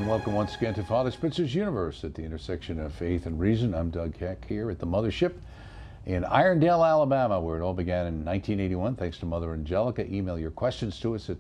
and welcome once again to Father Spitzer's Universe at the intersection of faith and reason. I'm Doug Keck here at the Mothership in Irondale, Alabama, where it all began in 1981. Thanks to Mother Angelica. Email your questions to us at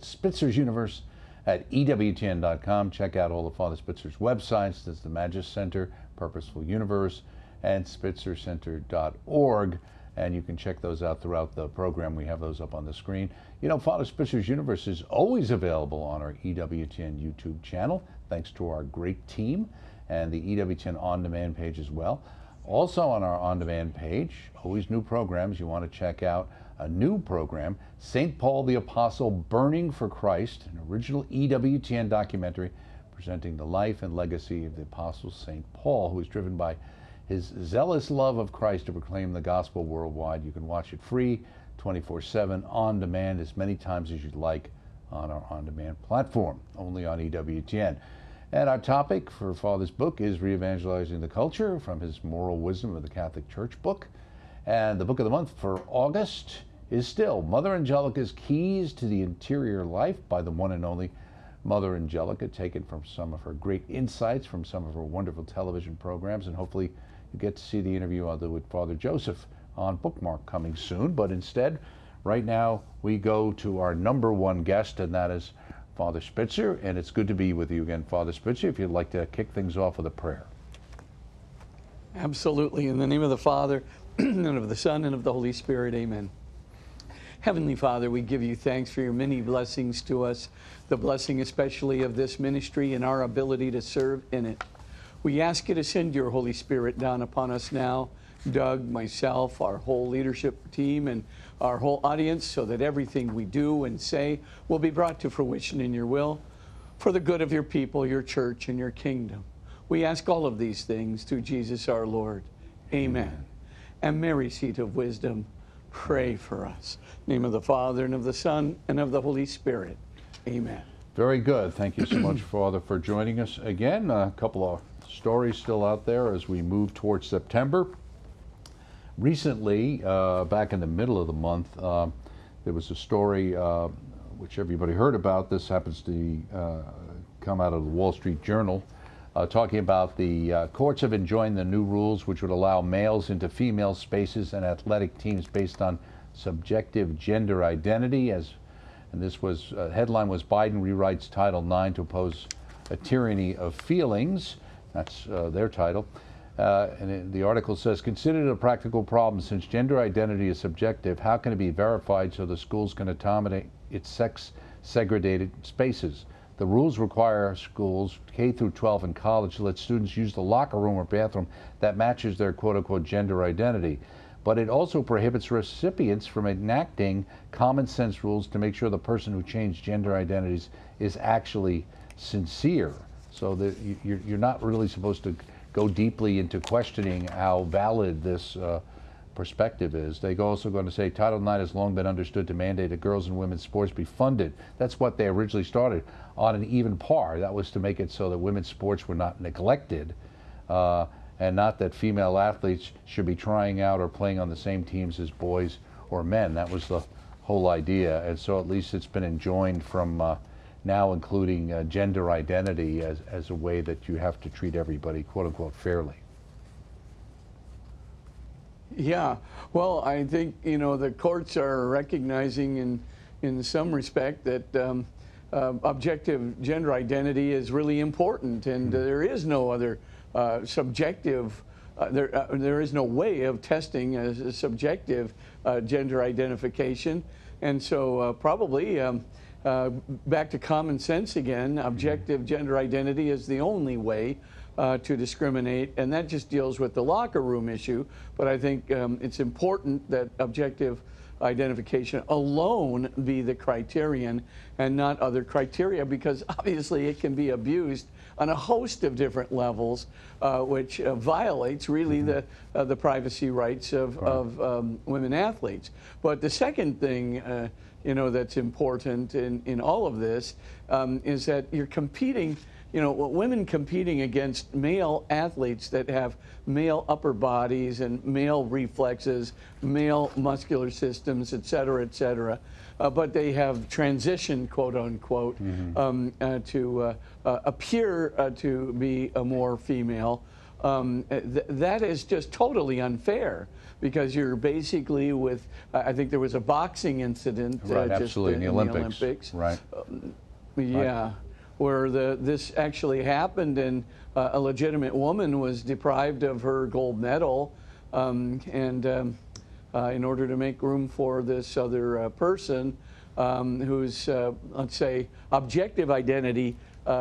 spitzer'suniverse@ewtn.com. Check out all of Father Spitzer's websites. There's the Magis Center, Purposeful Universe, and spitzercenter.org. And you can check those out throughout the program. We have those up on the screen. You know, Father Spitzer's Universe is always available on our EWTN YouTube channel, thanks to our great team, and the EWTN On-Demand page as well. Also on our On-Demand page, always new programs. You want to check out a new program, St. Paul the Apostle Burning for Christ, an original EWTN documentary presenting the life and legacy of the Apostle St. Paul, who was driven by his zealous love of Christ to proclaim the gospel worldwide. You can watch it free, 24/7, on demand, as many times as you'd like on our on-demand platform, only on EWTN. And our topic for Father's book is Re-Evangelizing the Culture, from his Moral Wisdom of the Catholic Church book. And the book of the month for August is still Mother Angelica's Keys to the Interior Life by the one and only Mother Angelica, taken from some of her great insights from some of her wonderful television programs. And hopefully you get to see the interview I'll do with Father Joseph on Bookmark coming soon. But instead, right now, we go to our number one guest, and that is Father Spitzer. And it's good to be with you again, Father Spitzer. If you'd like to kick things off with a prayer. Absolutely. In the name of the Father, and of the Son, and of the Holy Spirit, amen. Heavenly Father, we give you thanks for your many blessings to us, the blessing especially of this ministry and our ability to serve in it. We ask you to send your Holy Spirit down upon us now, Doug, myself, our whole leadership team, and our whole audience, so that everything we do and say will be brought to fruition in your will for the good of your people, your church, and your kingdom. We ask all of these things through Jesus our Lord. Amen. And Mary, seat of wisdom, pray for us. In the name of the Father, and of the Son, and of the Holy Spirit. Amen. Very good. Thank you so much, Father, for joining us again. A couple of stories still out there as we move towards September. Recently, back in the middle of the month, there was a story which everybody heard about. This happens to come out of the Wall Street Journal, talking about the courts have enjoined the new rules which would allow males into female spaces and athletic teams based on subjective gender identity. And this was, headline was Biden rewrites Title IX to oppose a tyranny of feelings. That's their title. And the article says, considered a practical problem since gender identity is subjective. How can it be verified so the schools can accommodate its sex-segregated spaces? The rules require schools, K through 12 and college, to let students use the locker room or bathroom that matches their quote-unquote gender identity. But it also prohibits recipients from enacting common sense rules to make sure the person who changed gender identities is actually sincere. So that you're not really supposed to go deeply into questioning how valid this perspective is. They're also going to say Title IX has long been understood to mandate that girls and women's sports be funded. That's what they originally started, on an even par. That was to make it so that women's sports were not neglected, and not that female athletes should be trying out or playing on the same teams as boys or men. That was the whole idea. And so at least it's been enjoined from now including gender identity as a way that you have to treat everybody, quote unquote, fairly. Yeah, well, I think, you know, the courts are recognizing in some respect that objective gender identity is really important, and there is no other subjective, there is no way of testing a subjective gender identification. And so probably back to common sense again, objective gender identity is the only way to discriminate, and that just deals with the locker room issue. But I think it's important that objective identification alone be the criterion and not other criteria, because obviously it can be abused on a host of different levels, which violates really the privacy rights of women athletes. But the second thing you know, that's important in all of this is that you're competing you know, women competing against male athletes that have male upper bodies and male reflexes, male muscular systems, et cetera, but they have transitioned, quote unquote, to appear to be a more female. That is just totally unfair, because you're basically with, I think there was a boxing incident Right, just absolutely, in the Olympics. Right. Yeah, where this actually happened, and a legitimate woman was deprived of her gold medal, in order to make room for this other person whose, let's say, objective identity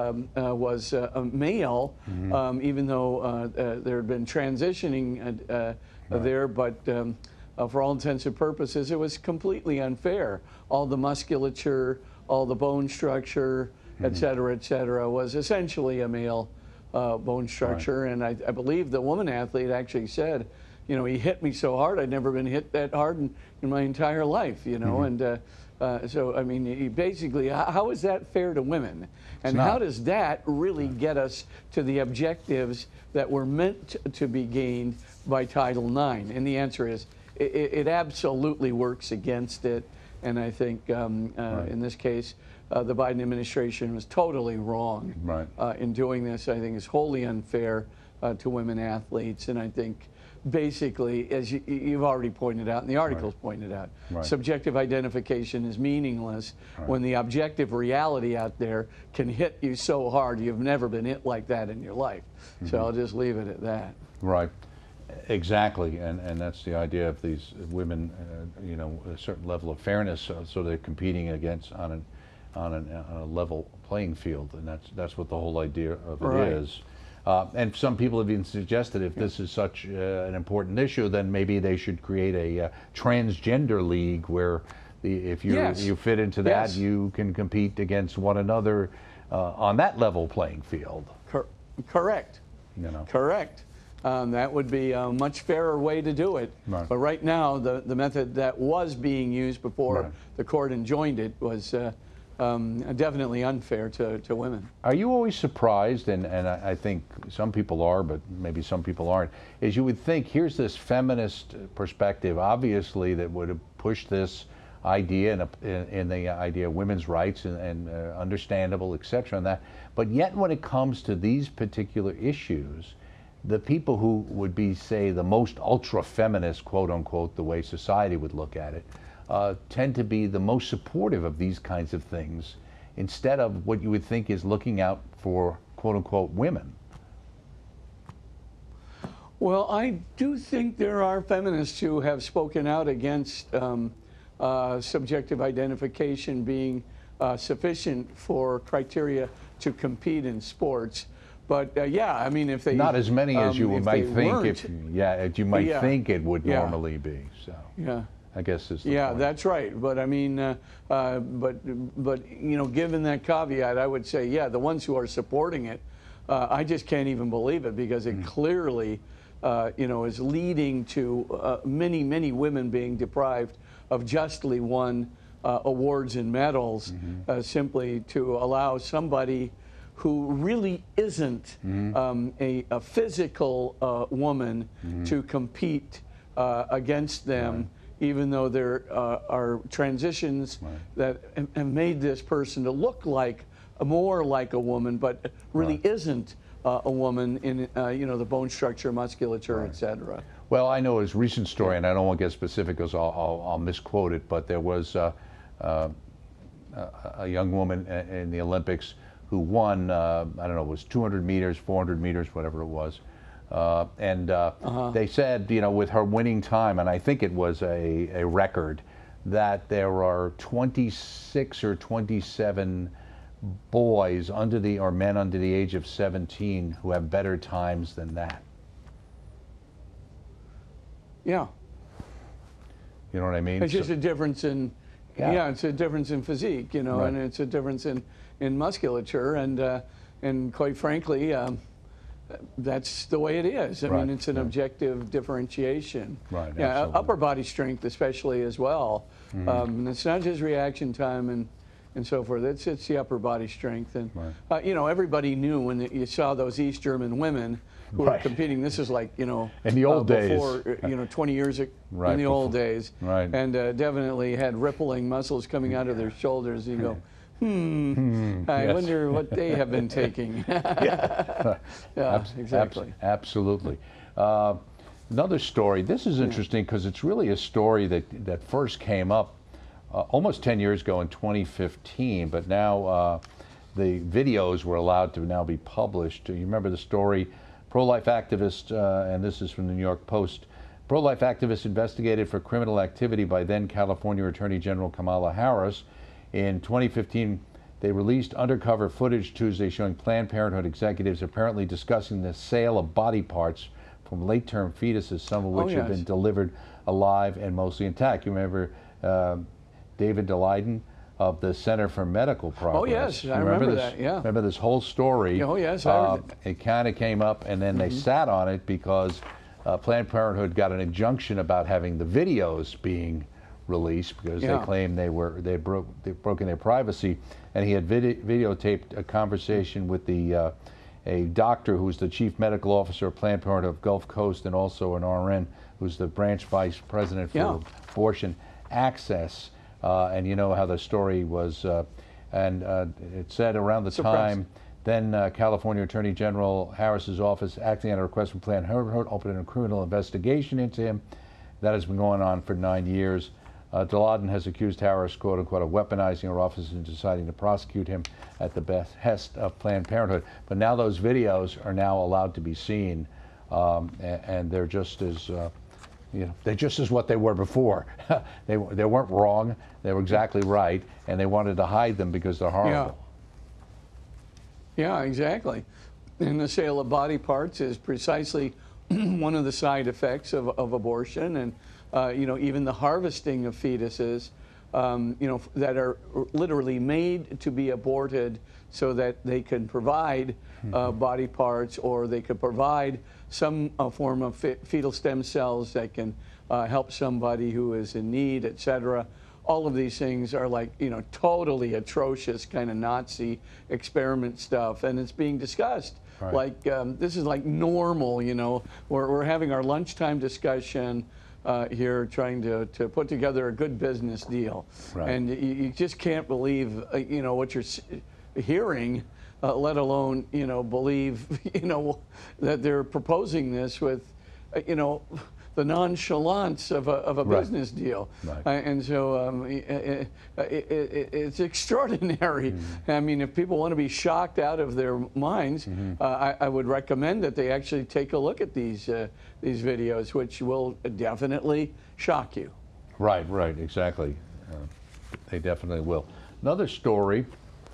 was a male, even though there had been transitioning there, but for all intents and purposes, it was completely unfair. All the musculature, all the bone structure, et cetera, was essentially a male bone structure. Right. And I believe the woman athlete actually said, you know, he hit me so hard, I'd never been hit that hard in my entire life, you know. And so, I mean, he basically, how is that fair to women? And how does that really get us to the objectives that were meant to be gained by Title IX? And the answer is, it absolutely works against it. And I think in this case, the Biden administration was totally wrong in doing this. I think it's wholly unfair to women athletes. And I think basically, as you've already pointed out, and the articles pointed out, subjective identification is meaningless when the objective reality out there can hit you so hard you've never been hit like that in your life. So I'll just leave it at that. Right. Exactly, and that's the idea of these women, you know, a certain level of fairness, so they're competing against on a level playing field, and that's what the whole idea of it is. And some people have even suggested, if this is such an important issue, then maybe they should create a transgender league where if you fit into that, you can compete against one another on that level playing field. Correct. You know. Correct. That would be a much fairer way to do it. But right now, the method that was being used before the court enjoined it was definitely unfair to women. Are you always surprised, and I think some people are, but maybe some people aren't, is you would think, here's this feminist perspective, obviously, that would have pushed this idea in the idea of women's rights and understandable, etc. and that, but yet when it comes to these particular issues, the people who would be, say, the most ultra-feminist, quote-unquote, the way society would look at it, tend to be the most supportive of these kinds of things, instead of what you would think is looking out for, quote-unquote, women. Well, I do think there are feminists who have spoken out against subjective identification being sufficient for criteria to compete in sports. But yeah, I mean, if they not as many as you might think, if you might think it would normally be. So I guess is the point. That's right. But I mean, but you know, given that caveat, I would say, the ones who are supporting it, I just can't even believe it, because it clearly, you know, is leading to many women being deprived of justly won awards and medals, simply to allow somebody who really isn't a physical woman to compete against them, even though there are transitions that have made this person to look like more like a woman, but really isn't a woman in you know, the bone structure, musculature, etc. Well, I know his recent story, and I don't want to get specific because I'll misquote it, but there was a young woman in the Olympics who won, I don't know, it was 200 meters, 400 meters, whatever it was. They said, you know, with her winning time, and I think it was a record, that there are 26 or 27 boys or men under the age of 17 who have better times than that. Yeah. You know what I mean? It's just a difference in, it's a difference in physique, you know, and it's a difference in musculature, and quite frankly, that's the way it is. I mean, it's an objective differentiation. Absolutely. Upper body strength especially as well. And it's not just reaction time and so forth. It's the upper body strength, and Right. you know, everybody knew when you saw those East German women who were Right. competing. This is like, you know, In the old days. before, you know, 20 years Right, in the old days, Right. and definitely had rippling muscles coming out of their shoulders. You go, I yes. wonder what they have been taking. Yeah, exactly. Absolutely. Another story. This is interesting because it's really a story that first came up almost 10 years ago in 2015, but now the videos were allowed to now be published. You remember the story? Pro-life activist, and this is from the New York Post, pro-life activists investigated for criminal activity by then California Attorney General Kamala Harris. In 2015, they released undercover footage Tuesday showing Planned Parenthood executives apparently discussing the sale of body parts from late-term fetuses, some of which have been delivered alive and mostly intact. You remember David Daleiden of the Center for Medical Progress? Oh yes, I remember that. Yeah. Remember this whole story? Oh yes, I heard it kind of came up, and then they sat on it because Planned Parenthood got an injunction about having the videos being released because they claimed they'd broken their privacy, and he had videotaped a conversation with a doctor who's the chief medical officer of Planned Parenthood of Gulf Coast, and also an RN who's the branch vice president for abortion access. And you know how the story was, and it said around the time, then California Attorney General Harris's office, acting on a request from Planned Parenthood, opened a criminal investigation into him. That has been going on for 9 years. Daleiden has accused Harris, quote unquote, of weaponizing her office and deciding to prosecute him at the behest of Planned Parenthood. But now those videos are now allowed to be seen, and they're just as you know, they're just as what they were before. They weren't wrong. They were exactly right, and they wanted to hide them because they're horrible. Yeah, exactly. And the sale of body parts is precisely one of the side effects of abortion, and you know, even the harvesting of fetuses, you know, that are literally made to be aborted so that they can provide body parts, or they could provide some form of fetal stem cells that can help somebody who is in need, etc. All of these things are like, you know, totally atrocious kind of Nazi experiment stuff, and it's being discussed. Right. Like this is like normal, you know. We're having our lunchtime discussion here, trying to put together a good business deal, Right. and you just can't believe, you know, what you're hearing. Let alone, you know, believe, you know, that they're proposing this with, you know, the nonchalance of a business deal. Right. And so it's extraordinary. I mean, if people want to be shocked out of their minds, I would recommend that they actually take a look at these videos, which will definitely shock you. Right, exactly. They definitely will. Another story.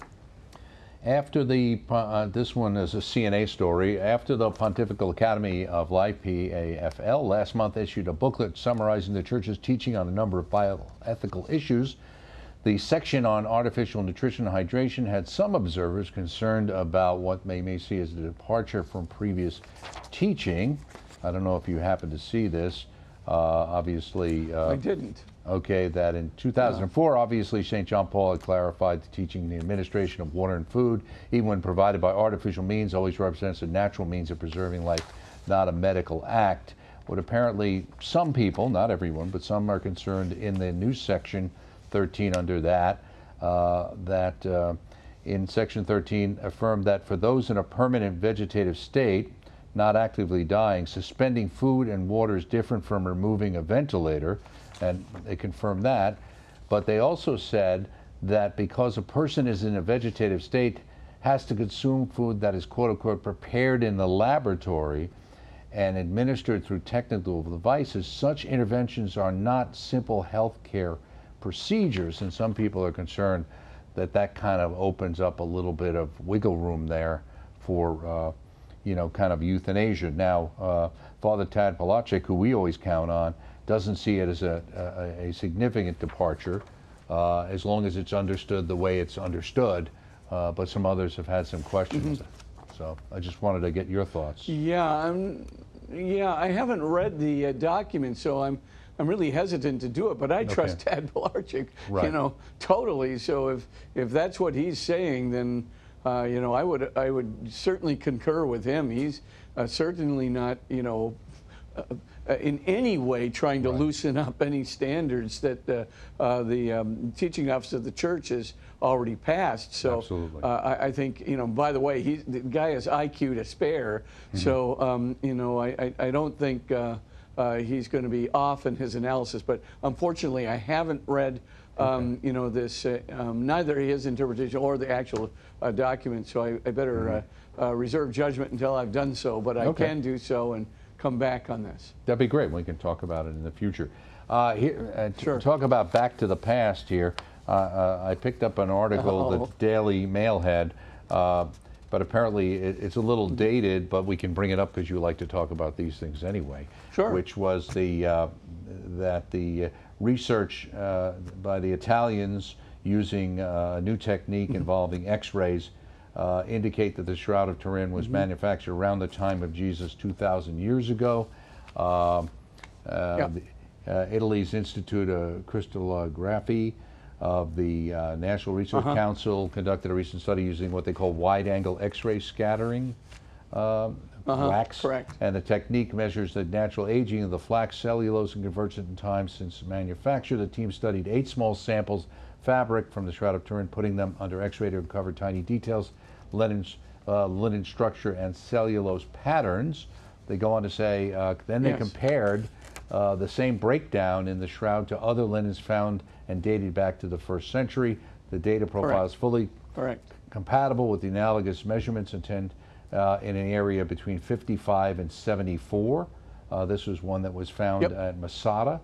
After this one is a CNA story. After the Pontifical Academy of Life, PAFL, last month issued a booklet summarizing the Church's teaching on a number of bioethical issues, the section on artificial nutrition and hydration had some observers concerned about what they may see as a departure from previous teaching. I don't know if you happen to see this. Obviously, I didn't. Okay, that in 2004, obviously, St. John Paul had clarified the teaching the administration of water and food, even when provided by artificial means, always represents a natural means of preserving life, not a medical act. What apparently some people, not everyone, but some are concerned in the new section 13 under that, in section 13 affirmed that for those in a permanent vegetative state, not actively dying, suspending food and water is different from removing a ventilator, and they confirmed that. But they also said that because a person is in a vegetative state, has to consume food that is quote unquote prepared in the laboratory and administered through technical devices, such interventions are not simple health care procedures. And some people are concerned that that kind of opens up a little bit of wiggle room there for you know, kind of euthanasia. Now, Father Tad Palachik, who we always count on, doesn't see it as a significant departure, as long as it's understood the way it's understood. But some others have had some questions. So I just wanted to get your thoughts. Yeah, yeah. I haven't read the document, so I'm I'm really hesitant to do it, but I trust Tad Pilarczyk, Right. you know, totally. So if that's what he's saying, then you know, I would certainly concur with him. He's certainly not, you know, in any way trying to loosen up any standards that the teaching office of the church has already passed. So Absolutely. I think, you know, by the way, the guy has IQ to spare. So, you know, I don't think he's going to be off in his analysis. But unfortunately, I haven't read, you know, this, neither his interpretation or the actual document. So I better reserve judgment until I've done so. But I can do so and come back on this. That'd be great. We can talk about it in the future. Sure. Talk about back to the past here. I picked up an article that the Daily Mail had, but apparently it's a little dated, but we can bring it up because you like to talk about these things anyway. Sure. Which was that the research by the Italians using a new technique involving X-rays indicate that the Shroud of Turin was manufactured around the time of Jesus 2,000 years ago. Italy's Institute of Crystallography of the National Research Council conducted a recent study using what they call wide-angle X-ray scattering wax. Correct. And the technique measures the natural aging of the flax cellulose and converts it in time since manufacture. The team studied 8 small samples fabric from the Shroud of Turin, putting them under X-ray to uncover tiny details, linen structure, and cellulose patterns. They go on to say, then they compared the same breakdown in the shroud to other linens found and dated back to the 1st century. The data profile is fully compatible with the analogous measurements in an area between 55 and 74. This was one that was found at Masada.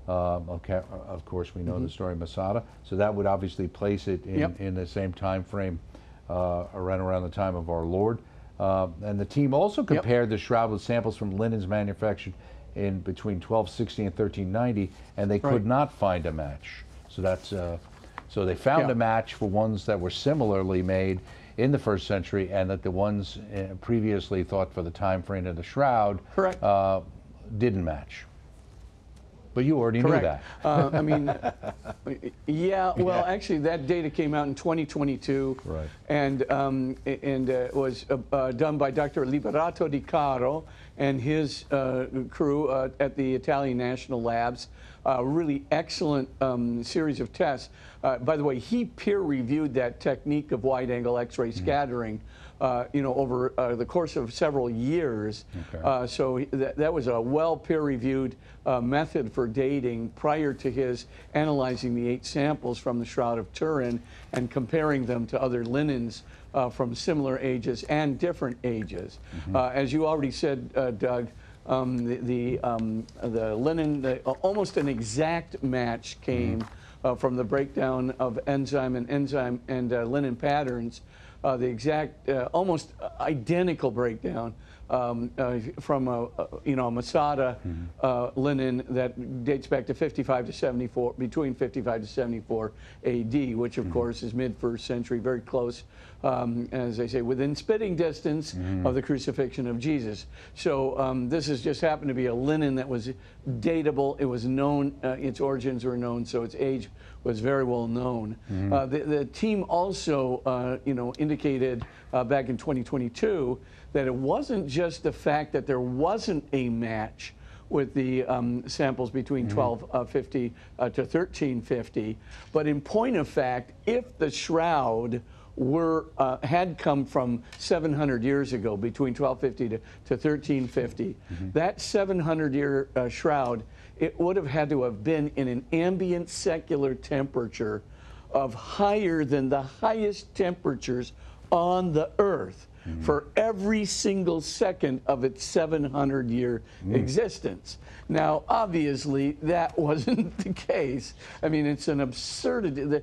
Of course, we know the story of Masada. So that would obviously place it in the same time frame around the time of our Lord. And the team also compared the shroud with samples from linens manufactured in between 1260 and 1390, and they could not find a match. So that's so they found a match for ones that were similarly made in the 1st century, and that the ones previously thought for the time frame of the shroud didn't match. But you already knew that. I mean, well, actually, that data came out in 2022, and it was done by Dr. Liberato Di Caro and his crew at the Italian National Labs. Really excellent series of tests. By the way, he peer-reviewed that technique of wide-angle X-ray scattering, you know, over the course of several years. So that was a well peer-reviewed method for dating prior to his analyzing the 8 samples from the Shroud of Turin and comparing them to other linens from similar ages and different ages. As you already said, Doug, the linen, almost an exact match came from the breakdown of enzyme and linen patterns. The exact, almost identical breakdown from a Masada linen that dates back to 55 to 74, between 55 to 74 AD, which of course is mid-1st century, very close, as I say, within spitting distance of the crucifixion of Jesus. So this has just happened to be a linen that was datable. It was known, its origins were known, so its age was very well known. The team also, you know, indicated back in 2022 that it wasn't just the fact that there wasn't a match with the samples between 1250 to 1350, but in point of fact, if the shroud had come from 700 years ago, between 1250 to 1350, that 700-year shroud, it would have had to have been in an ambient secular temperature of higher than the highest temperatures on the earth for every single second of its 700-year existence. Now, obviously, that wasn't the case. I mean, it's an absurdity.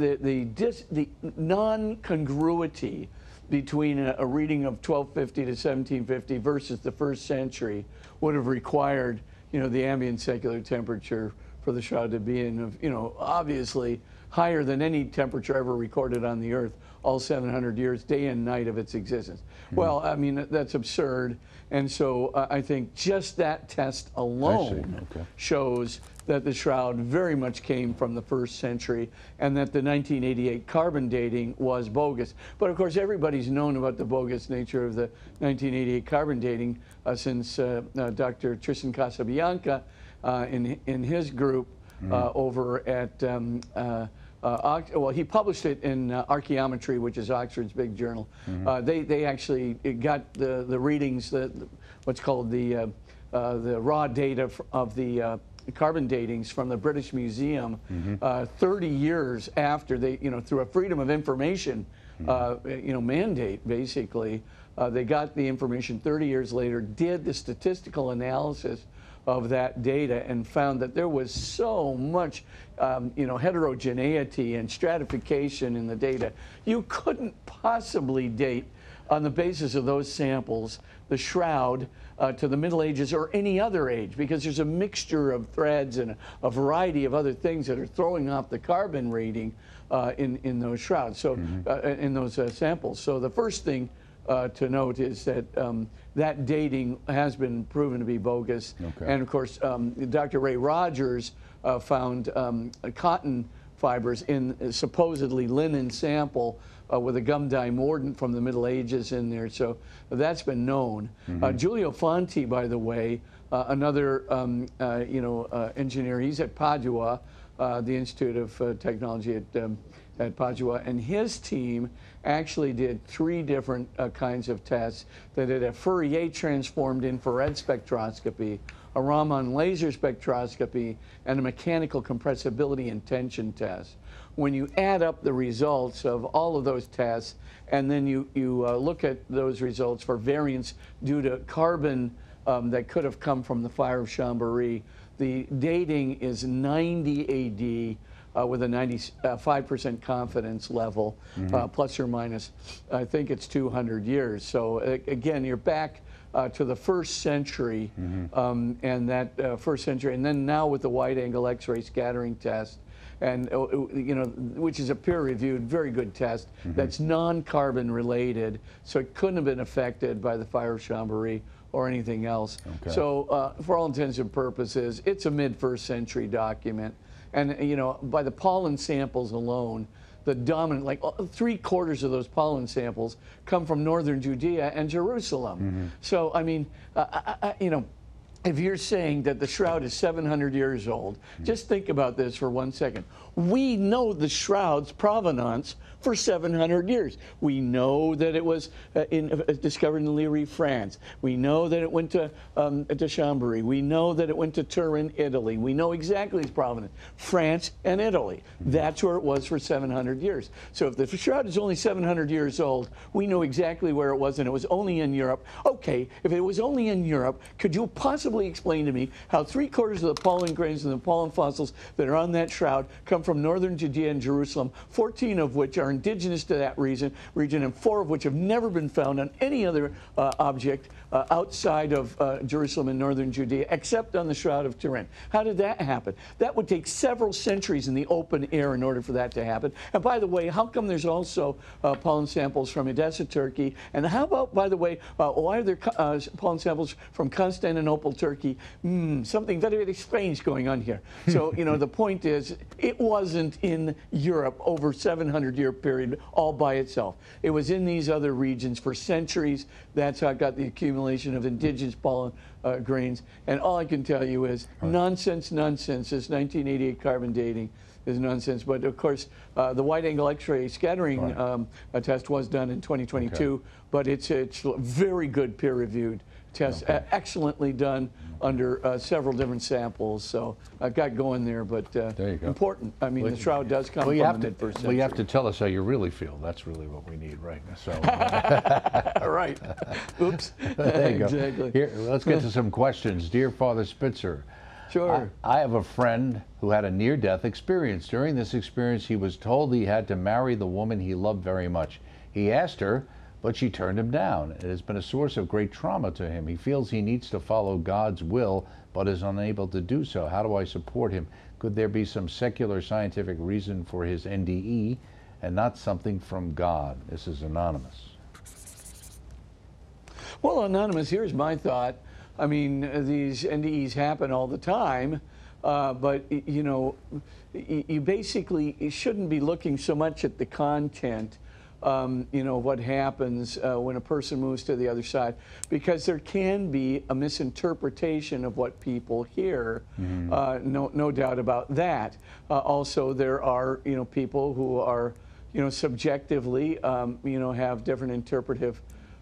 The non-congruity between a reading of 1250 to 1750 versus the 1st century would have required, you know, the ambient secular temperature for the shroud to be in, you know, obviously higher than any temperature ever recorded on the earth, all 700 years, day and night of its existence. Well, I mean, that's absurd. And so I think just that test alone shows that the shroud very much came from the 1st century and that the 1988 carbon dating was bogus. But of course, everybody's known about the bogus nature of the 1988 carbon dating since Dr. Tristan Casabianca in his group over at well, he published it in Archaeometry, which is Oxford's big journal. They actually got the readings, what's called the raw data of the carbon datings from the British Museum 30 years after they, through a Freedom of Information, mandate, basically. They got the information 30 years later, did the statistical analysis of that data and found that there was so much heterogeneity and stratification in the data. You couldn't possibly date on the basis of those samples the shroud to the Middle Ages or any other age, because there's a mixture of threads and a variety of other things that are throwing off the carbon rating in those shrouds, so in those samples. So the first thing to note is that that dating has been proven to be bogus. And of course, Dr. Ray Rogers found cotton fibers in a supposedly linen sample with a gum dye mordant from the Middle Ages in there. So that's been known. Giulio Fanti, by the way, another engineer, he's at Padua, the Institute of Technology at Padua, and his team actually did 3 different kinds of tests. They did a Fourier transformed infrared spectroscopy, a Raman laser spectroscopy, and a mechanical compressibility and tension test. When you add up the results of all of those tests, and then you look at those results for variance due to carbon that could have come from the fire of Chambéry, the dating is 90 AD with a 95% confidence level, plus or minus, I think it's 200 years. So again, you're back to the 1st century, and that 1st century, and then now with the wide-angle X-ray scattering test, and which is a peer-reviewed, very good test that's non-carbon related, so it couldn't have been affected by the fire of Chambéry or anything else. So for all intents and purposes, it's a mid-1st century document. And by the pollen samples alone, the dominant, like 3/4 of those pollen samples come from northern Judea and Jerusalem. So I mean, if you're saying that the shroud is 700 years old, just think about this for 1 second. We know the shroud's provenance for 700 years. We know that it was discovered in Liri, France. We know that it went to Chambéry. We know that it went to Turin, Italy. We know exactly its provenance, France and Italy. That's where it was for 700 years. So if the shroud is only 700 years old, we know exactly where it was, and it was only in Europe. Okay, if it was only in Europe, could you possibly explain to me how 3/4 of the pollen grains and the pollen fossils that are on that shroud come from northern Judea and Jerusalem, 14 of which are indigenous to that region, and 4 of which have never been found on any other object outside of Jerusalem and northern Judea, except on the Shroud of Turin. How did that happen? That would take several centuries in the open air in order for that to happen. And by the way, how come there's also pollen samples from Edessa, Turkey? And how about, by the way, why are there pollen samples from Constantinople, Turkey? Something very, very strange going on here. So, the point is, it wasn't in Europe over 700-year period all by itself. It was in these other regions for centuries. That's how it got the accumulation of indigenous pollen grains. And all I can tell you is nonsense. This 1988 carbon dating is nonsense. But of course, the wide-angle X-ray scattering test was done in 2022, but it's very good peer-reviewed test, excellently done under several different samples. So I got going there, but important. I mean, the shroud does come from the mid-1st century. Well, you have to tell us how you really feel. That's really what we need, right? So, right. Oops. There you go. Exactly. Here, let's get to some questions. Dear Father Spitzer, Sure. I have a friend who had a near-death experience. During this experience, he was told he had to marry the woman he loved very much. He asked her, but she turned him down. It has been a source of great trauma to him. He feels he needs to follow God's will, but is unable to do so. How do I support him? Could there be some secular scientific reason for his NDE and not something from God? This is anonymous. Well, anonymous, here's my thought. I mean, these NDEs happen all the time. but you know, you basically shouldn't be looking so much at the content. You know, what happens when a person moves to the other side, because there can be a misinterpretation of what people hear. No doubt about that. Also, there are, you know, people who are, you know, subjectively, you know, have different interpretive,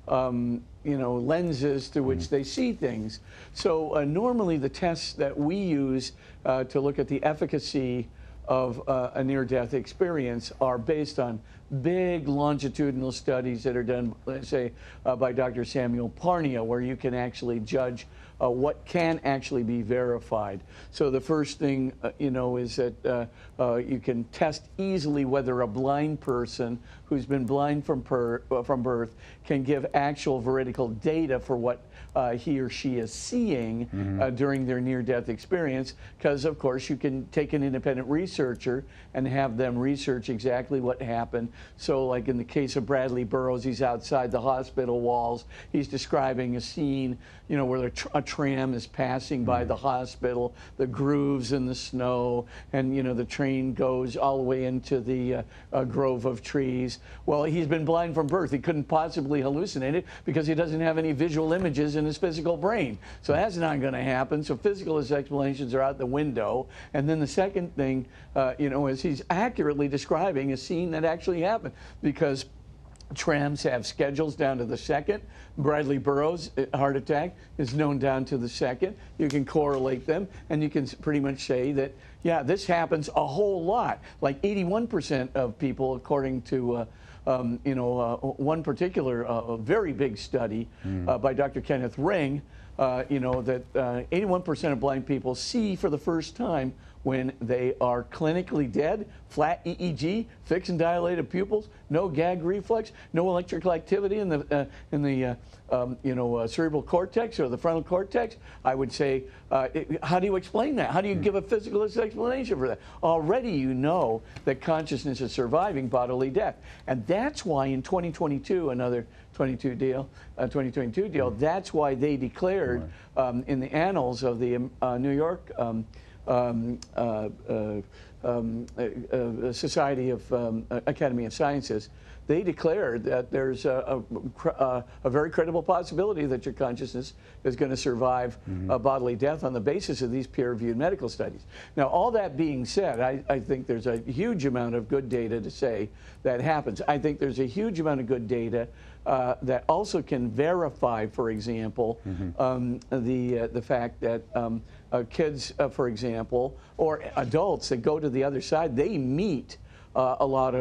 you know, lenses through which they see things. So normally the tests that we use to look at the efficacy of a near-death experience are based on big longitudinal studies that are done, let's say, by Dr. Samuel Parnia, where you can actually judge what can actually be verified. So the first thing, you know, is that you can test easily whether a blind person who's been blind from birth can give actual veridical data for what he or she is seeing during their near-death experience, because of course you can take an independent researcher and have them research exactly what happened. So like in the case of Bradley Burroughs, he's outside the hospital walls, he's describing a scene, you know, where a tram is passing by the hospital, the grooves in the snow, and you know, the train goes all the way into the grove of trees. Well, he's been blind from birth. He couldn't possibly hallucinate it because he doesn't have any visual images in his physical brain. So that's not going to happen. So physical explanations are out the window. And then the second thing, you know, is he's accurately describing a scene that actually happened, because trams have schedules down to the second. Bradley Burroughs' heart attack is known down to the second. You can correlate them, and you can pretty much say that, yeah, this happens a whole lot. Like 81% of people, according to you know, one particular very big study by Dr. Kenneth Ring, you know, that 81% of blind people see for the first time when they are clinically dead, flat EEG, fixed and dilated pupils, no gag reflex, no electrical activity in the you know, cerebral cortex or the frontal cortex. I would say, how do you explain that? How do you give a physical explanation for that? Already you know that consciousness is surviving bodily death. And that's why in 2022, another 2022 deal, that's why they declared in the annals of the New York Society of Academy of Sciences, they declared that there's a very credible possibility that your consciousness is going to survive bodily death on the basis of these peer-reviewed medical studies. Now, all that being said, I think there's a huge amount of good data to say that happens. I think there's a huge amount of good data that also can verify, for example, the fact that kids, for example, or adults that go to the other side, they meet a lot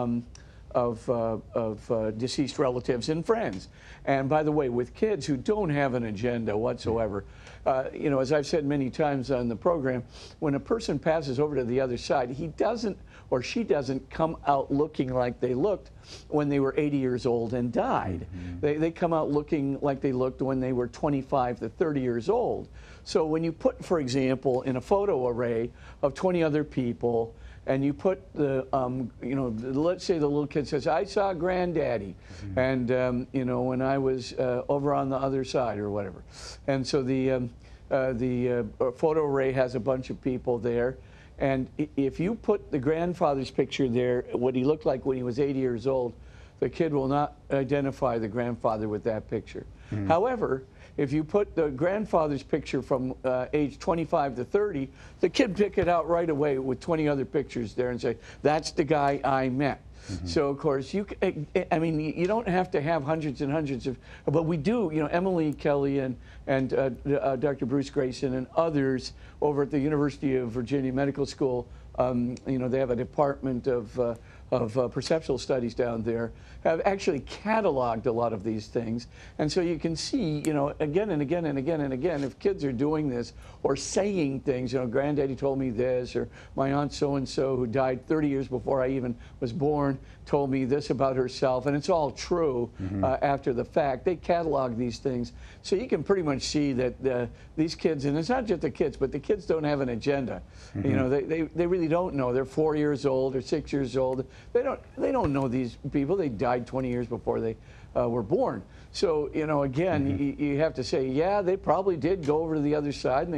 of deceased relatives and friends. And by the way, with kids who don't have an agenda whatsoever, you know, as I've said many times on the program, when a person passes over to the other side, he doesn't or she doesn't come out looking like they looked when they were 80 years old and died. They come out looking like they looked when they were 25 to 30 years old. So when you put, for example, in a photo array of 20 other people, and you put the, you know, let's say the little kid says, I saw Granddaddy, and, you know, when I was over on the other side or whatever. And so the photo array has a bunch of people there. And if you put the grandfather's picture there, what he looked like when he was 80 years old, the kid will not identify the grandfather with that picture. However, if you put the grandfather's picture from age 25 to 30, the kid pick it out right away with 20 other pictures there and say, that's the guy I met. So, of course, I mean, you don't have to have hundreds and hundreds of, but we do, you know, Emily Kelly and Dr. Bruce Grayson and others over at the University of Virginia Medical School, you know, they have a department of perceptual studies down there, have actually cataloged a lot of these things. And so you can see, you know, again and again and again and again, if kids are doing this or saying things, you know, Granddaddy told me this, or my aunt so-and-so who died 30 years before I even was born told me this about herself, and it's all true after the fact. They catalog these things. So you can pretty much see that these kids, and it's not just the kids, but the kids don't have an agenda. You know, they really don't know. They're 4 years old or 6 years old. They don't know these people. They died 20 years before they were born. So, you know, again, you have to say, yeah, they probably did go over to the other side, and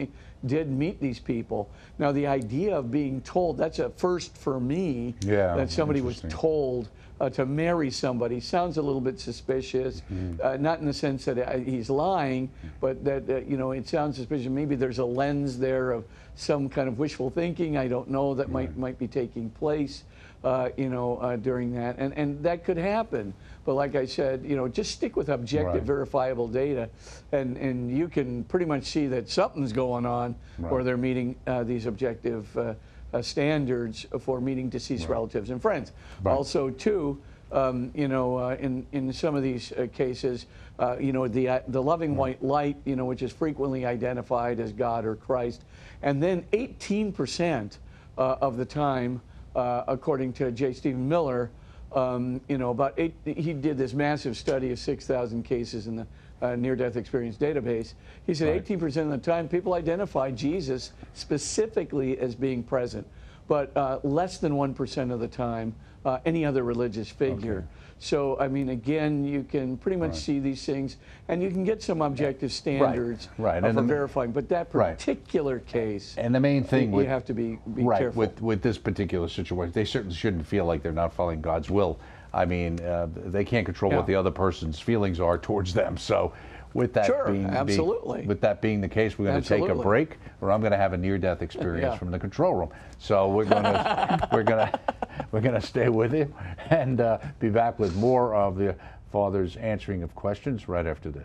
did meet these people. Now, the idea of being told, that's a first for me, Yeah, that somebody was interesting. told to marry somebody sounds a little bit suspicious, not in the sense that he's lying, but that, you know, it sounds suspicious. Maybe there's a lens there of some kind of wishful thinking, I don't know, that might be taking place, you know, during that. And that could happen. But like I said, you know, just stick with objective, verifiable data, and you can pretty much see that something's going on where they're meeting these objective standards for meeting deceased relatives and friends. Also, too, you know, in some of these cases, you know, the loving white light, you know, which is frequently identified as God or Christ, and then 18% of the time, according to J. Stephen Miller, you know, he did this massive study of 6,000 cases in the near-death experience database. He said 18% of the time people identify Jesus specifically as being present, but less than 1% of the time any other religious figure. So, I mean, again, you can pretty much see these things, and you can get some objective standards for verifying. But that particular case, and the main thing you have to be careful. with this particular situation, they certainly shouldn't feel like they're not following God's will. I mean, they can't control what the other person's feelings are towards them. So, with that with that being the case, we're going to take a break, or I'm going to have a near-death experience from the control room. So we're going to we're going to stay with you and be back with more of the Father's answering of questions right after this.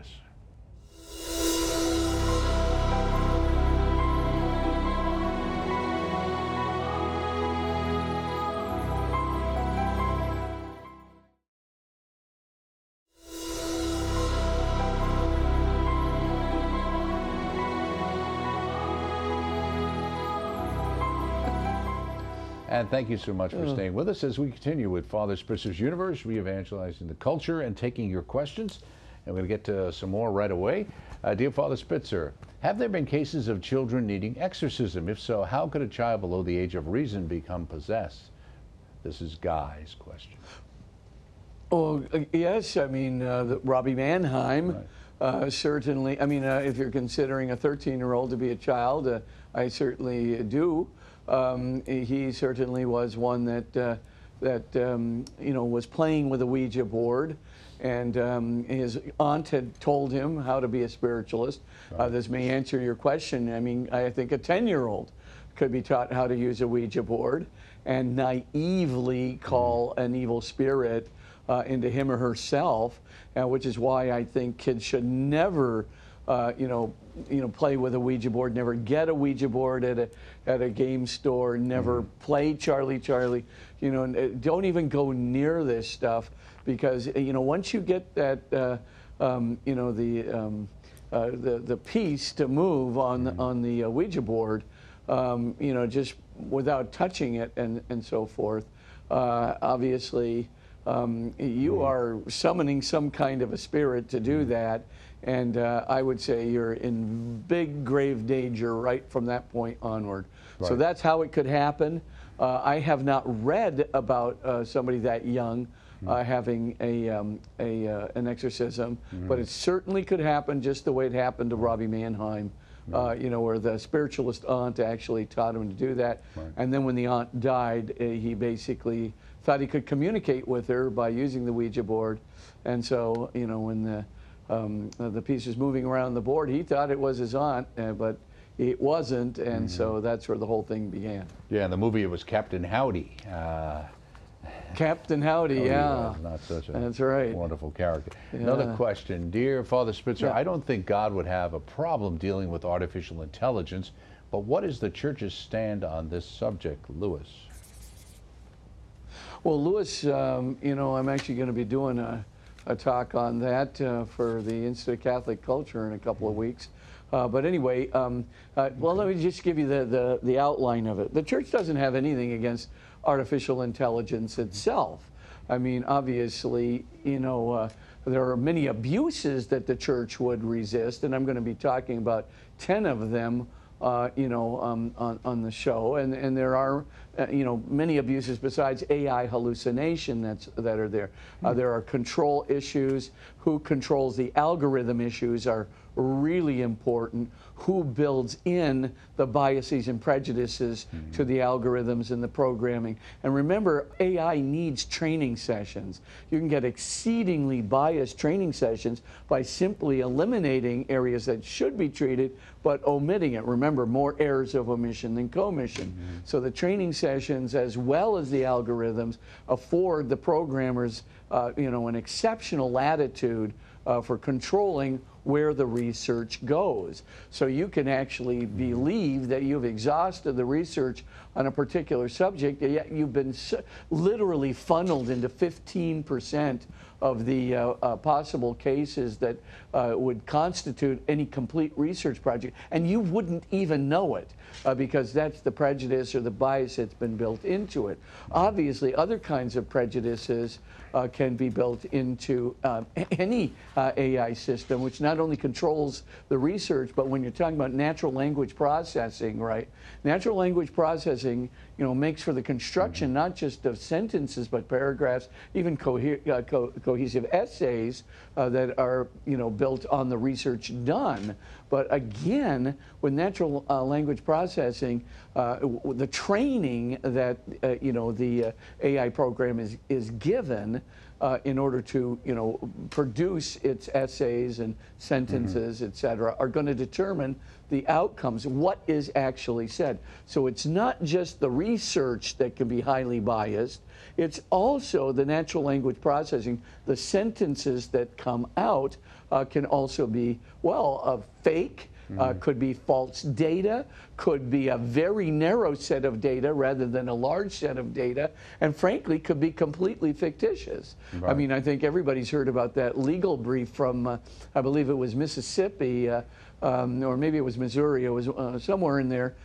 And thank you so much for staying with us as we continue with Father Spitzer's Universe, re-evangelizing the culture and taking your questions. And we're going to get to some more right away. Dear Father Spitzer, have there been cases of children needing exorcism? If so, how could a child below the age of reason become possessed? This is Guy's question. Oh, yes. I mean, Robbie Mannheim, certainly. I mean, if you're considering a 13-year-old to be a child, I certainly do. He certainly was one that you know, was playing with a Ouija board, and his aunt had told him how to be a spiritualist. This may answer your question. I mean, I think a 10-year-old could be taught how to use a Ouija board and naively call an evil spirit into him or herself, which is why I think kids should never you know, play with a Ouija board. Never get a Ouija board at a game store. Never play Charlie Charlie. You know, and don't even go near this stuff, because you know, once you get that you know, the piece to move on the Ouija board, you know, just without touching it and so forth, obviously you are summoning some kind of a spirit to do that. And I would say you're in big, grave danger right from that point onward. So that's how it could happen. I have not read about somebody that young having an exorcism, but it certainly could happen just the way it happened to Robbie Mannheim, you know, where the spiritualist aunt actually taught him to do that. And then when the aunt died, he basically thought he could communicate with her by using the Ouija board. And so, you know, when the pieces moving around the board, he thought it was his aunt, but it wasn't, and so that's where the whole thing began. Yeah, in the movie it was Captain Howdy. Captain Howdy, yeah. Not such a that's right. wonderful character. Another question. Dear Father Spitzer, I don't think God would have a problem dealing with artificial intelligence, but what is the Church's stand on this subject, Lewis? Well, Lewis, you know, I'm actually going to be doing a talk on that for the Institute of Catholic Culture in a couple of weeks. But anyway, well, let me just give you the outline of it. The Church doesn't have anything against artificial intelligence itself. I mean, obviously, you know, there are many abuses that the Church would resist, and I'm going to be talking about 10 of them, you know, on the show. And there are many abuses besides AI hallucination that are there. There are control issues. Who controls the algorithm issues are really important. Who builds in the biases and prejudices to the algorithms and the programming. And remember, AI needs training sessions. You can get exceedingly biased training sessions by simply eliminating areas that should be treated, but omitting it. Remember, more errors of omission than commission. So the training sessions, as well as the algorithms, afford the programmers an exceptional latitude for controlling where the research goes. So you can actually believe that you've exhausted the research on a particular subject, yet you've been literally funneled into 15% of the possible cases that would constitute any complete research project, and you wouldn't even know it because that's the prejudice or the bias that's been built into it. Obviously, other kinds of prejudices can be built into any AI system, which not only controls the research, but when you're talking about natural language processing, right? Natural language processing, makes for the construction not just of sentences, but paragraphs, even cohesive essays that are, built on the research done. But again, with natural language processing, the training that the AI program is given in order to produce its essays and sentences, et cetera, are going to determine the outcomes, what is actually said. So it's not just the research that can be highly biased, it's also the natural language processing. The sentences that come out can also be, fake, could be false data, could be a very narrow set of data rather than a large set of data, and frankly could be completely fictitious. Right. I mean, I think everybody's heard about that legal brief from, I believe it was Mississippi, or maybe it was Missouri, it was somewhere in there,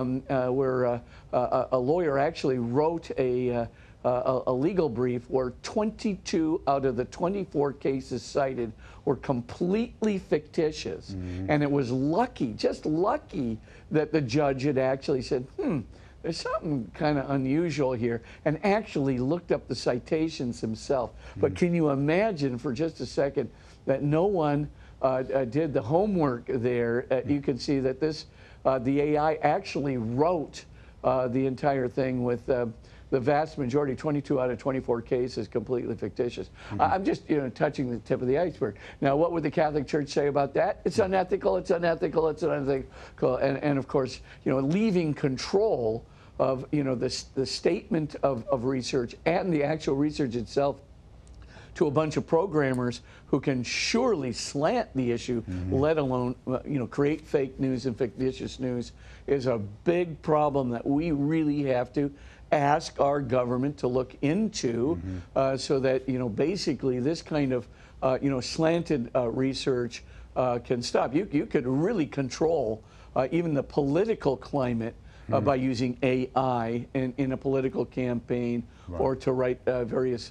where a lawyer actually wrote a legal brief where 22 out of the 24 cases cited were completely fictitious. And it was lucky, just lucky, that the judge had actually said, there's something kind of unusual here, and actually looked up the citations himself. But can you imagine for just a second that no one did the homework there? You can see that the AI actually wrote the entire thing with the vast majority, 22 out of 24 cases, completely fictitious. I'm just touching the tip of the iceberg. Now, what would the Catholic Church say about that? It's unethical, it's unethical, it's unethical. And of course, leaving control of the statement of research and the actual research itself to a bunch of programmers who can surely slant the issue, let alone create fake news and fictitious news, is a big problem that we really have to ask our government to look into, so that basically this kind of slanted research can stop. You could really control even the political climate by using AI in a political campaign, or to write various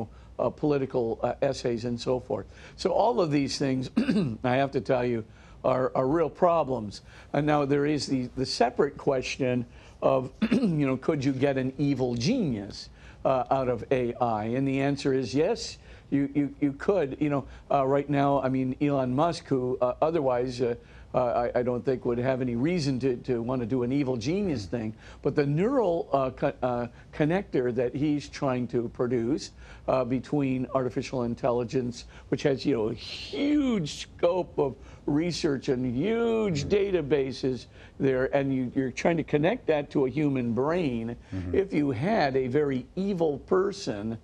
political essays and so forth. So all of these things, I have to tell you, are real problems. And now there is the separate question of, could you get an evil genius out of AI? And the answer is yes, you could. Right now, I mean, Elon Musk, who otherwise I don't think would have any reason to want to do an evil genius thing, but the neural connector that he's trying to produce between artificial intelligence, which has a huge scope of research and huge databases there, and you're trying to connect that to a human brain. If you had a very evil person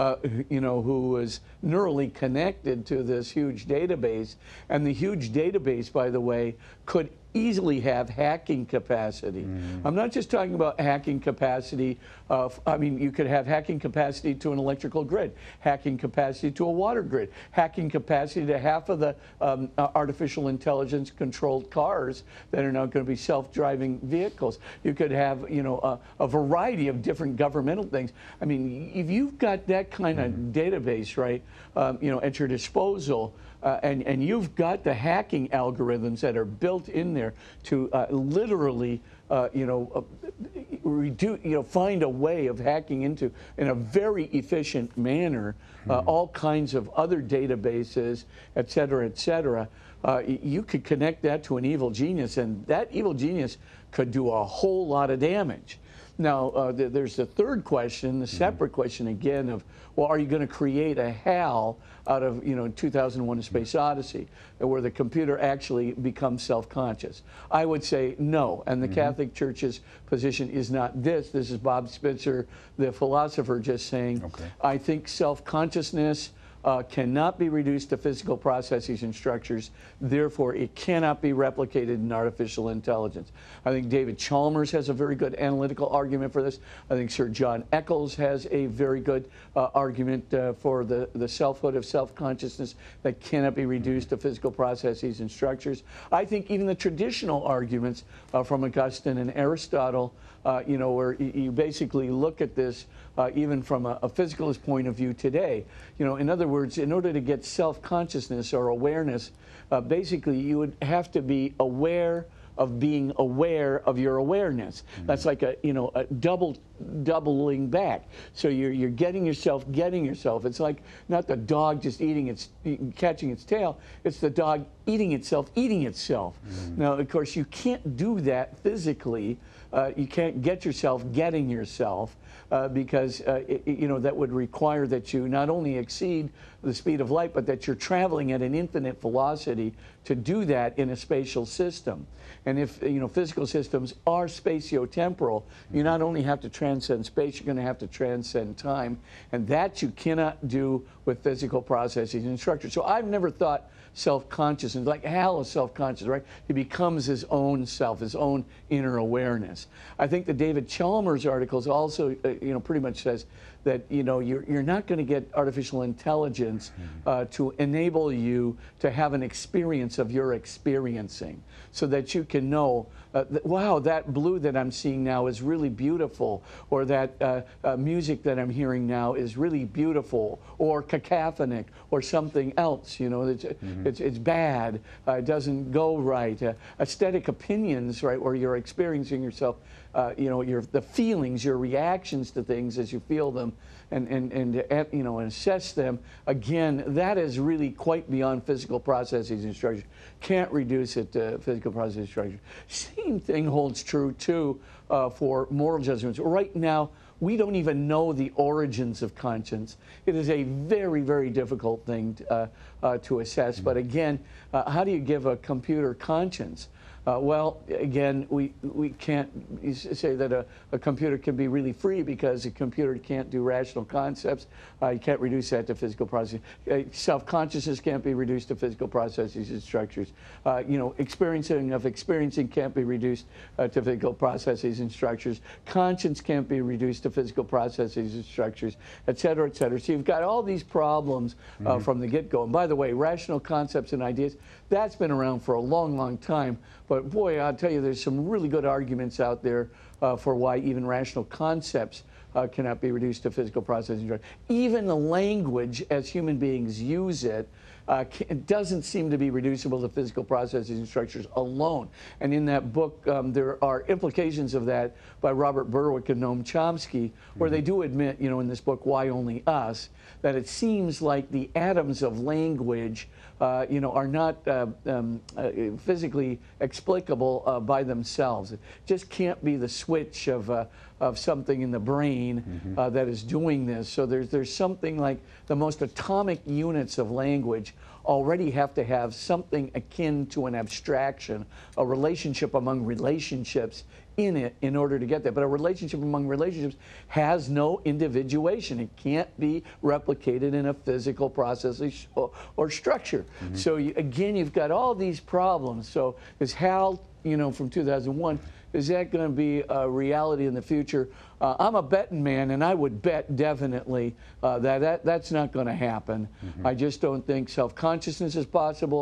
who was neurally connected to this huge database, and the huge database, by the way, could easily have hacking capacity. I'm not just talking about hacking capacity you could have hacking capacity to an electrical grid, hacking capacity to a water grid, hacking capacity to half of the artificial intelligence controlled cars that are now going to be self-driving vehicles. You could have a variety of different governmental things. I mean, if you've got that kind of database, right, at your disposal, and you've got the hacking algorithms that are built in there to literally find a way of hacking into, in a very efficient manner, all kinds of other databases, et cetera, you could connect that to an evil genius, and that evil genius could do a whole lot of damage. Now, there's the third question, the separate question again of, well, are you going to create a HAL out of, 2001: A Space Odyssey, where the computer actually becomes self-conscious? I would say no, and the Catholic Church's position is not this. This is Bob Spitzer, the philosopher, just saying, I think self-consciousness cannot be reduced to physical processes and structures. Therefore, it cannot be replicated in artificial intelligence. I think David Chalmers has a very good analytical argument for this. I think Sir John Eccles has a very good argument for the selfhood of self-consciousness that cannot be reduced to physical processes and structures. I think even the traditional arguments from Augustine and Aristotle, where you basically look at this even from a physicalist point of view today. In other words, in order to get self-consciousness or awareness, basically you would have to be aware of being aware of your awareness. That's like a doubling back. So you're getting yourself. It's like not the dog just catching its tail. It's the dog eating itself. Now, of course, you can't do that physically. You can't get yourself getting yourself because that would require that you not only exceed the speed of light, but that you're traveling at an infinite velocity to do that in a spatial system. And if physical systems are spatiotemporal, you not only have to transcend space, you're going to have to transcend time, and that you cannot do with physical processes and structures. So I've never thought self-consciousness, like Hal is self-conscious, right? He becomes his own self, his own inner awareness. I think the David Chalmers articles also, pretty much says that, you're not going to get artificial intelligence to enable you to have an experience of your experiencing, so that you can know, wow, that blue that I'm seeing now is really beautiful, or that music that I'm hearing now is really beautiful, or cacophonic, or something else, it's bad, it doesn't go right. Aesthetic opinions, right, where you're experiencing yourself, the feelings, your reactions to things as you feel them, and assess them. Again, that is really quite beyond physical processes and structures. Can't reduce it to physical processes and structures. Same thing holds true too for moral judgments. Right now, we don't even know the origins of conscience. It is a very, very difficult thing to assess. But again, how do you give a computer conscience? Well, again, we can't say that a computer can be really free, because a computer can't do rational concepts. You can't reduce that to physical processes. Self-consciousness can't be reduced to physical processes and structures. Experiencing can't be reduced to physical processes and structures. Conscience can't be reduced to physical processes and structures, et cetera, et cetera. So you've got all these problems from the get-go. And by the way, rational concepts and ideas, that's been around for a long, long time. But boy, I'll tell you, there's some really good arguments out there for why even rational concepts cannot be reduced to physical processing. Even the language, as human beings use it, it doesn't seem to be reducible to physical processes and structures alone. And in that book, there are implications of that by Robert Berwick and Noam Chomsky, where they do admit, in this book, Why Only Us, that it seems like the atoms of language are not physically explicable by themselves. It just can't be the switch of something in the brain that is doing this. So there's something like the most atomic units of language already have to have something akin to an abstraction, a relationship among relationships in it in order to get there. But a relationship among relationships has no individuation. It can't be replicated in a physical process or structure. So again, you've got all these problems. So is HAL, from 2001, is that going to be a reality in the future? I'm a betting man, and I would bet definitely that's not going to happen. I just don't think self-consciousness is possible.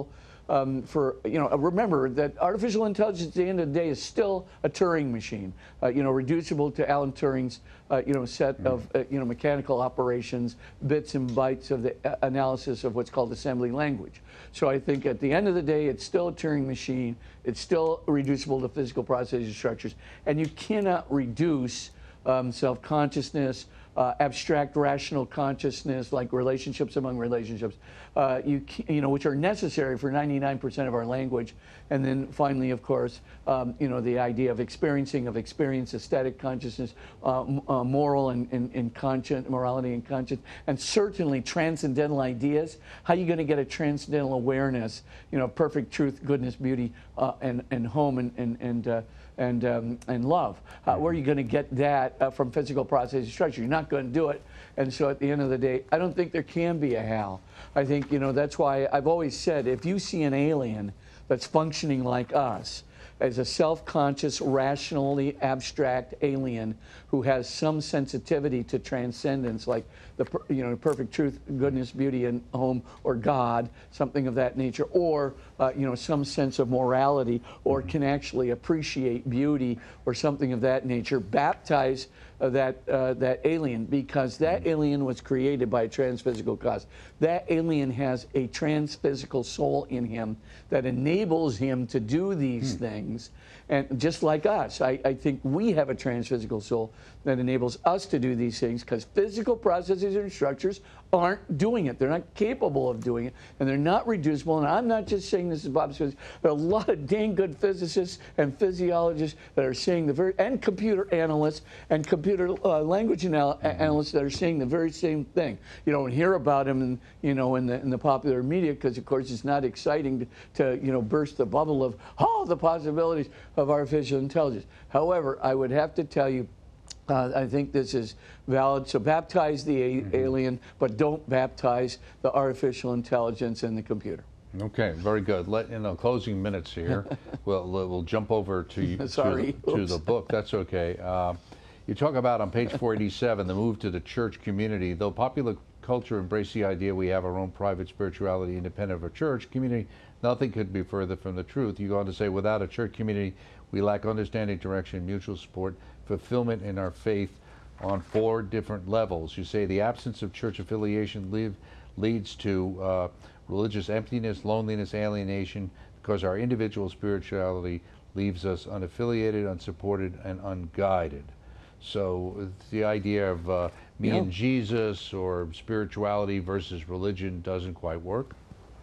for, remember that artificial intelligence at the end of the day is still a Turing machine, reducible to Alan Turing's, set of, mechanical operations, bits and bytes of the analysis of what's called assembly language. So I think at the end of the day, it's still a Turing machine. It's still reducible to physical processing structures. And you cannot reduce self-consciousness, abstract rational consciousness, like relationships among relationships, which are necessary for 99% of our language. And then finally, of course, the idea of experience, aesthetic consciousness, moral and conscience, morality and conscience, and certainly transcendental ideas. How are you going to get a transcendental awareness, perfect truth, goodness, beauty, and home and love? Where are you going to get that from physical processing structure? You're not going to do it. And so at the end of the day, I don't think there can be a HAL. I think, that's why I've always said, if you see an alien that's functioning like us, as a self-conscious, rationally abstract alien who has some sensitivity to transcendence, like the perfect truth, goodness, beauty, and home, or God, something of that nature, or some sense of morality, or can actually appreciate beauty, or something of that nature. Baptize that alien, because that alien was created by a transphysical cause. That alien has a transphysical soul in him that enables him to do these things. And just like us, I think we have a transphysical soul that enables us to do these things, because physical processes and structures aren't doing it. They're not capable of doing it, and they're not reducible. And I'm not just saying this is Bob Smith. There are a lot of dang good physicists and physiologists that are saying and computer analysts and computer language analysts that are saying the very same thing. You don't hear about them in the popular media, because of course it's not exciting to burst the bubble of the possibilities of artificial intelligence. However, I would have to tell you, I think this is valid. So baptize the alien, but don't baptize the artificial intelligence and the computer. Okay, very good. In the closing minutes here, we'll jump over to the book. That's okay. You talk about on page 487 the move to the church community. Though popular culture embraced the idea we have our own private spirituality independent of a church community, nothing could be further from the truth. You go on to say, without a church community, we lack understanding, direction, mutual support, fulfillment in our faith on 4 different levels. You say the absence of church affiliation leads to religious emptiness, loneliness, alienation, because our individual spirituality leaves us unaffiliated, unsupported, and unguided. So the idea of me and Jesus, or spirituality versus religion, doesn't quite work.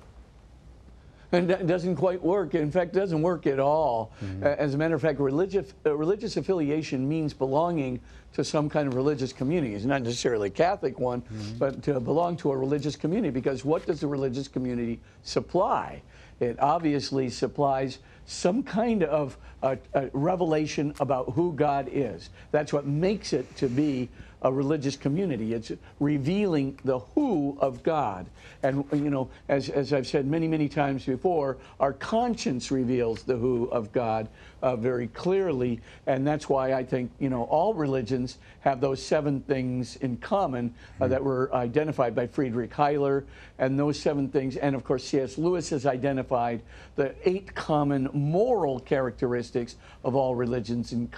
And it doesn't quite work. In fact, it doesn't work at all. As a matter of fact, religious affiliation means belonging to some kind of religious community. It's not necessarily a Catholic one, but to belong to a religious community. Because what does the religious community supply? It obviously supplies some kind of a revelation about who God is. That's what makes it to be a religious community. It's revealing the who of God. And, as I've said many, many times before, our conscience reveals the who of God very clearly. And that's why I think, all religions have those 7 things in common that were identified by Friedrich Heiler. And those 7 things, and of course C.S. Lewis has identified the 8 common moral characteristics of all religions and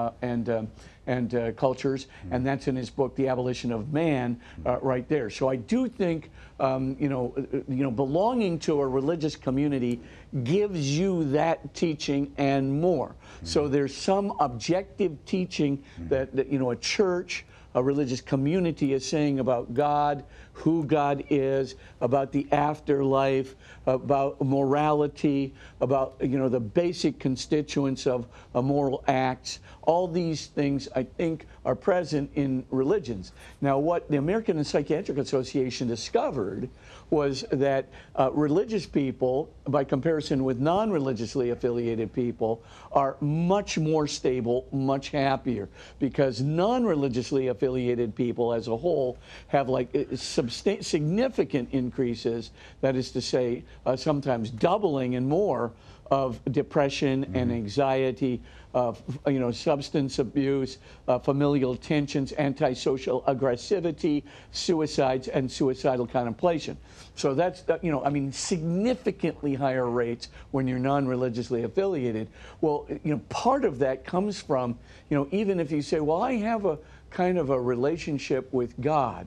cultures, and that's in his book, The Abolition of Man, right there. So I do think, belonging to a religious community gives you that teaching and more. So there's some objective teaching that a church, a religious community is saying about God, who God is, about the afterlife, about morality, about the basic constituents of moral acts. All these things, I think, are present in religions. Now, what the American Psychiatric Association discovered was that religious people, by comparison with non-religiously affiliated people, are much more stable, much happier, because non-religiously affiliated people as a whole have significant increases, that is to say, sometimes doubling and more, of depression and anxiety, substance abuse, familial tensions, antisocial aggressivity, suicides, and suicidal contemplation. So that's, significantly higher rates when you're non-religiously affiliated. Well, part of that comes from, even if you say, well, I have a kind of a relationship with God,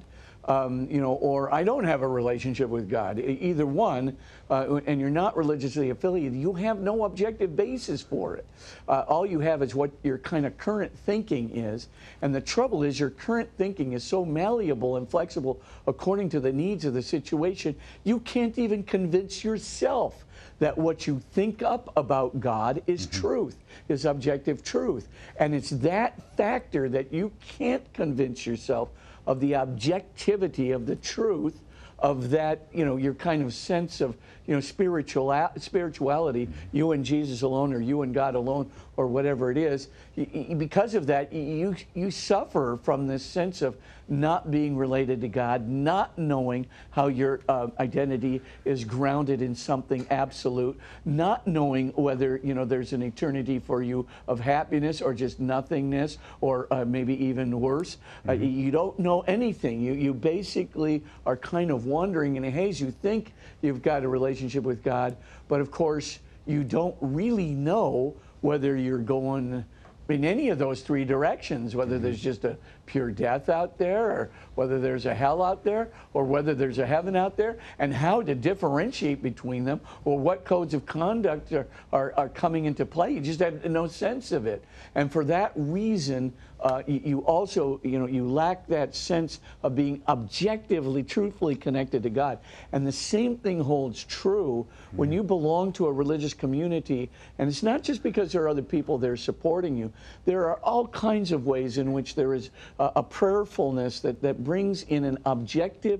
or I don't have a relationship with God. Either one, and you're not religiously affiliated, you have no objective basis for it. All you have is what your kind of current thinking is. And the trouble is your current thinking is so malleable and flexible according to the needs of the situation, you can't even convince yourself that what you think up about God is truth, is objective truth. And it's that factor that you can't convince yourself of the objectivity of the truth of that, your kind of sense of, spirituality, you and Jesus alone, or you and God alone, or whatever it is. Because of that, you suffer from this sense of not being related to God, not knowing how your identity is grounded in something absolute, not knowing whether, there's an eternity for you of happiness or just nothingness, or maybe even worse. You don't know anything. You basically are kind of wandering in a haze. You think you've got a relationship with God, but of course you don't really know whether you're going in any of those three directions, whether there's just a pure death out there, or whether there's a hell out there, or whether there's a heaven out there, and how to differentiate between them, or what codes of conduct are coming into play. You just have no sense of it. And for that reason, you also, you lack that sense of being objectively, truthfully connected to God. And the same thing holds true when you belong to a religious community. And it's not just because there are other people there supporting you. There are all kinds of ways in which there is a prayerfulness that brings in an objective,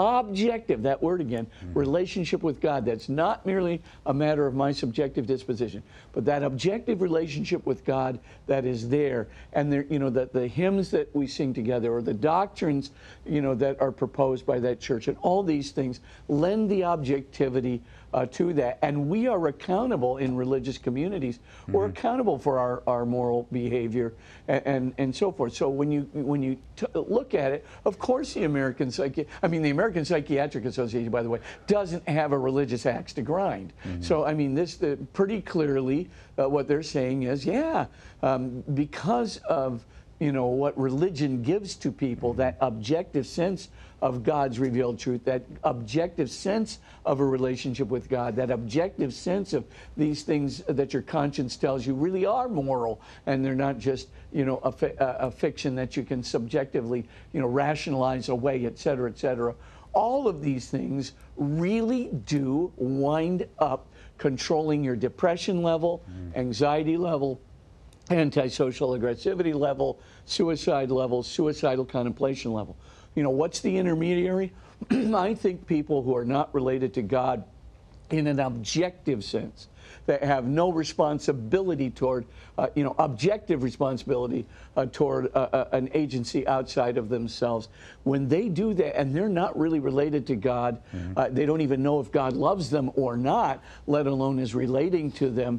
that word again, relationship with God. That's not merely a matter of my subjective disposition, but that objective relationship with God that is there. And there, that the hymns that we sing together, or the doctrines, that are proposed by that church, and all these things lend the objectivity to that. And we are accountable in religious communities. We're accountable for our moral behavior and so forth. So when you look at it, of course the American Psychiatric Association, by the way, doesn't have a religious axe to grind. So this pretty clearly what they're saying is, because of what religion gives to people, that objective sense of God's revealed truth, that objective sense of a relationship with God, that objective sense of these things that your conscience tells you really are moral, and they're not just a fiction that you can subjectively rationalize away, et cetera, et cetera. All of these things really do wind up controlling your depression level, anxiety level, antisocial aggressivity level, suicide level, suicidal contemplation level. What's the intermediary? I think people who are not related to God in an objective sense, that have no responsibility toward, objective responsibility toward an agency outside of themselves. When they do that, and they're not really related to God, they don't even know if God loves them or not, let alone is relating to them,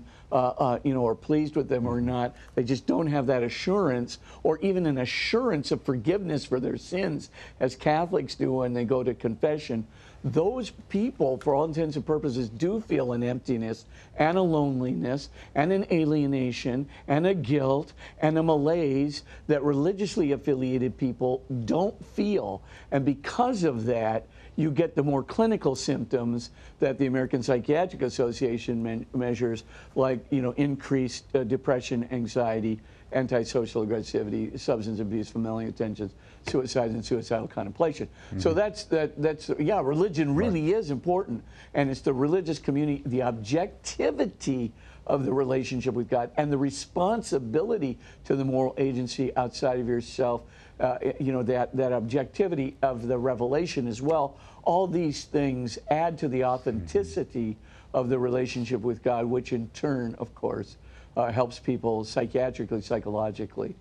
or pleased with them or not. They just don't have that assurance, or even an assurance of forgiveness for their sins, as Catholics do when they go to confession. Those people, for all intents and purposes, do feel an emptiness and a loneliness and an alienation and a guilt and a malaise that religiously affiliated people don't feel. And because of that, you get the more clinical symptoms that the American Psychiatric Association measures, like increased depression, anxiety, antisocial aggressivity, substance abuse, familial tensions, suicide, and suicidal contemplation. So that's religion really is important, and it's the religious community, the objectivity of the relationship with God, and the responsibility to the moral agency outside of yourself, that objectivity of the revelation as well. All these things add to the authenticity of the relationship with God, which in turn, of course, helps people psychiatrically, psychologically,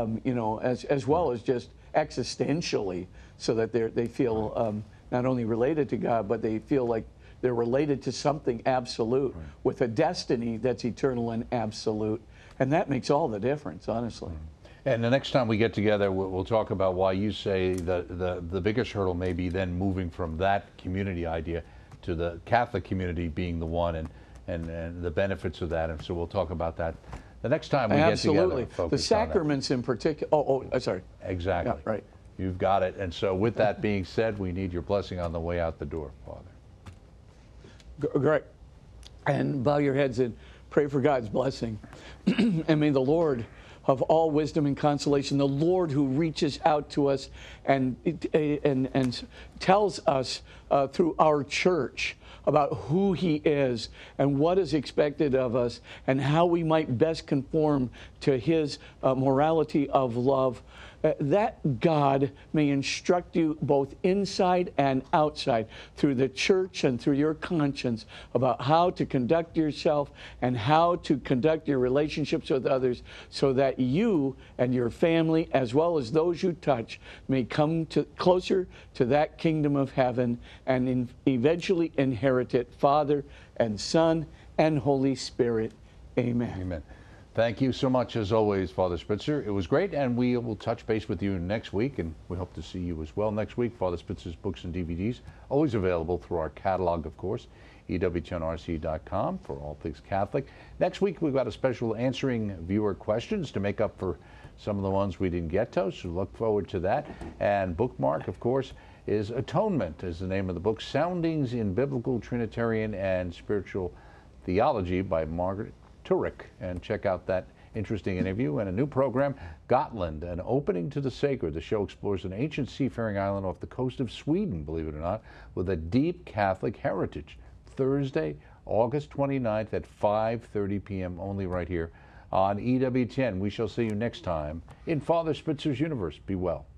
as well as just existentially, so that they feel not only related to God, but they feel like they're related to something absolute, with a destiny that's eternal and absolute. And that makes all the difference, honestly. And the next time we get together, we'll talk about why you say the biggest hurdle may be then moving from that community idea to the Catholic community being the one, and the benefits of that. And so we'll talk about that the next time we get together. Absolutely. The sacraments in particular. Sorry. Exactly. Yeah, right. You've got it. And so with that being said, we need your blessing on the way out the door, Father. Great. And bow your heads and pray for God's blessing. And may the Lord of all wisdom and consolation, the Lord who reaches out to us and tells us through our church about who he is and what is expected of us and how we might best conform to his morality of love, that God may instruct you both inside and outside through the church and through your conscience about how to conduct yourself and how to conduct your relationships with others, so that you and your family, as well as those you touch, may come closer to that kingdom of heaven and eventually inherit it. Father and Son and Holy Spirit. Amen. Amen. Thank you so much, as always, Father Spitzer. It was great, and we will touch base with you next week, and we hope to see you as well next week. Father Spitzer's books and DVDs, always available through our catalog, of course, EWTNRC.com for all things Catholic. Next week, we've got a special answering viewer questions to make up for some of the ones we didn't get to, so look forward to that. And bookmark, of course, is Atonement, is the name of the book, Soundings in Biblical, Trinitarian, and Spiritual Theology by Margaret Turek, and check out that interesting interview. And a new program, Gotland, an opening to the sacred. The show explores an ancient seafaring island off the coast of Sweden, believe it or not, with a deep Catholic heritage. Thursday, August 29th at 5:30 p.m. only right here on EWTN. We shall see you next time in Father Spitzer's Universe. Be well.